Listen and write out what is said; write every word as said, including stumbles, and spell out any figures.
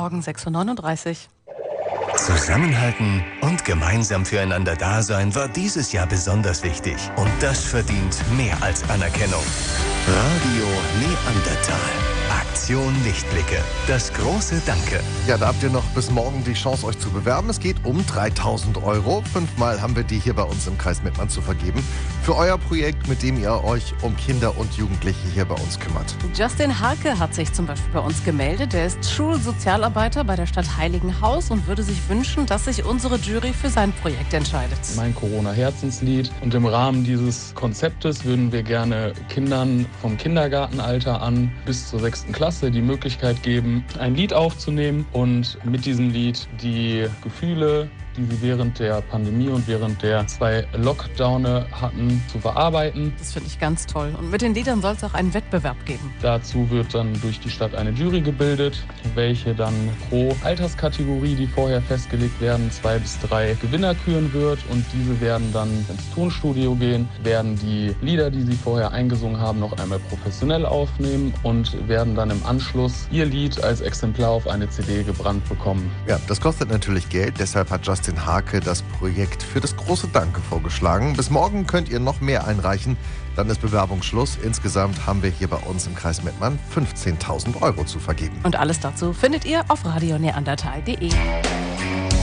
Morgen, sechs Uhr neununddreißig. Zusammenhalten und gemeinsam füreinander da sein war dieses Jahr besonders wichtig. Und das verdient mehr als Anerkennung. Radio Neandertal. Aktion Lichtblicke. Das große Danke. Ja, da habt ihr noch bis morgen die Chance, euch zu bewerben. Es geht um dreitausend Euro. Fünfmal haben wir die hier bei uns im Kreis Mettmann zu vergeben. Für euer Projekt, mit dem ihr euch um Kinder und Jugendliche hier bei uns kümmert. Justin Harke hat sich zum Beispiel bei uns gemeldet. Er ist Schulsozialarbeiter bei der Stadt Heiligenhaus und würde sich wünschen, dass sich unsere Jury für sein Projekt entscheidet. Mein Corona-Herzenslied. Und im Rahmen dieses Konzeptes würden wir gerne Kindern vom Kindergartenalter an bis zur sechsten Klasse die Möglichkeit geben, ein Lied aufzunehmen und mit diesem Lied die Gefühle, die sie während der Pandemie und während der zwei Lockdowne hatten, zu verarbeiten. Das finde ich ganz toll. Und mit den Liedern soll es auch einen Wettbewerb geben. Dazu wird dann durch die Stadt eine Jury gebildet, welche dann pro Alterskategorie, die vorher festgelegt werden, zwei bis drei Gewinner küren wird. Und diese werden dann ins Tonstudio gehen, werden die Lieder, die sie vorher eingesungen haben, noch einmal professionell aufnehmen und werden dann im Anschluss ihr Lied als Exemplar auf eine C D gebrannt bekommen. Ja, das kostet natürlich Geld, deshalb hat Justin Harke das Projekt für das große Danke vorgeschlagen. Bis morgen könnt ihr noch mehr einreichen, dann ist Bewerbungsschluss. Insgesamt haben wir hier bei uns im Kreis Mettmann fünfzehntausend Euro zu vergeben. Und alles dazu findet ihr auf radio neandertal punkt de.